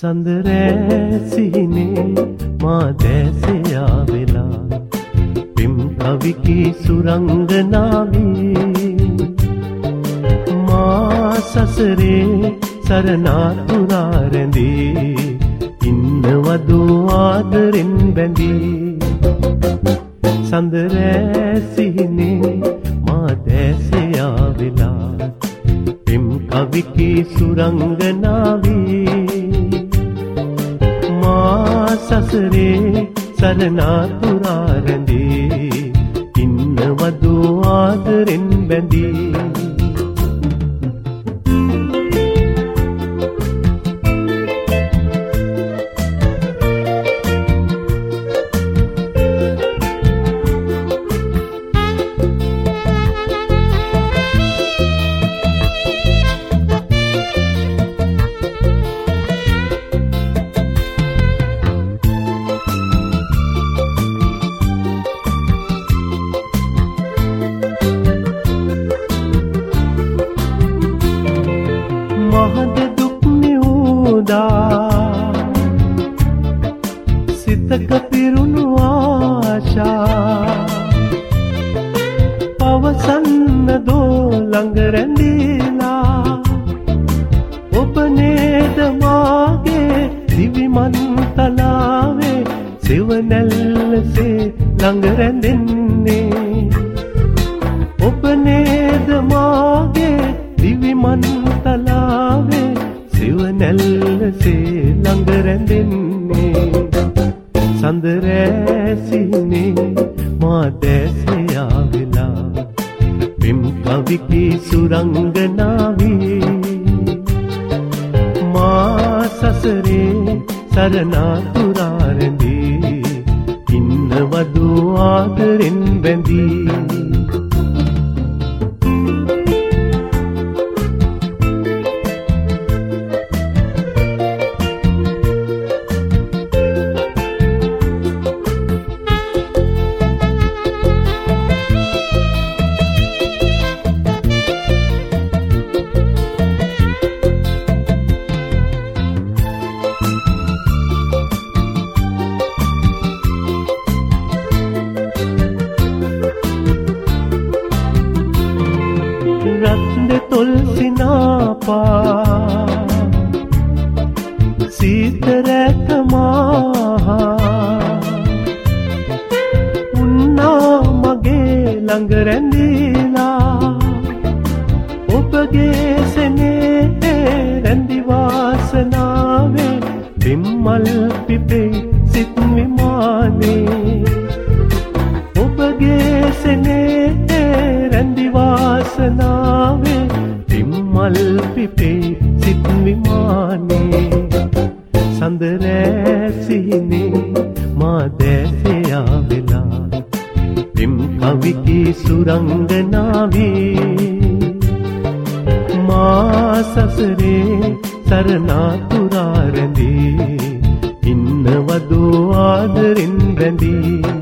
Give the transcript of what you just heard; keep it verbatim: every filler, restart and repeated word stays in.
සඳරෑසිනේ මා දැසයා වෙලා පිම් කවිකී සුරංගනාවී මා සසරේ සරණාතුරා රැඳී ඉන්නවදු ආදරෙන් බැඳී සඳරෑසිනේ මා දැසයා වෙලා පිම් කවිකී සුරංගනාවී සසරේ සරණාතුරා රැඳී ඉන්නවදු ආදරෙන් බැඳී මහද දුක් නිවුදා සිතක පිරුණු ආශා පවසන්න දෝ ළඟ රැඳීලා ඔබ නේද මාගේ දිවිමන් තලාවේ සෙවණැල්ලසේ ළඟ රැඳෙන්නේ ඔබ නේද මාගේ දිවිමන් තලාවේ සිවනැල්ලසේ ළඟ රැඳෙන්නේ සඳරෑසිනේ මා දැසයා වෙලා පිම් කවිකී සුරංගනාවී මා සසරේ සරණාතුරා රැඳී ඉන්නවදු ආදරෙන් බැඳී රත්න තොල් සිනාපා සීතරැක මාහා උන්නා මගේ ළඟ රැඳීලා ඔබගේ සෙනේ රැඳි වාසනාවේ පිම්මල් පිපේ සිත් විමානේ ඔබගේ සෙනේ රැඳි වාසනාවේ පිම්මල් පිපේ සිත් විමානේ සඳරෑසිනේ මා දැසයා වෙලා පිම් කවිකී සුරංගනාවී මා සසරේ සරණාතුරා රැඳී ඉන්නවදු ආදරෙන් බැඳී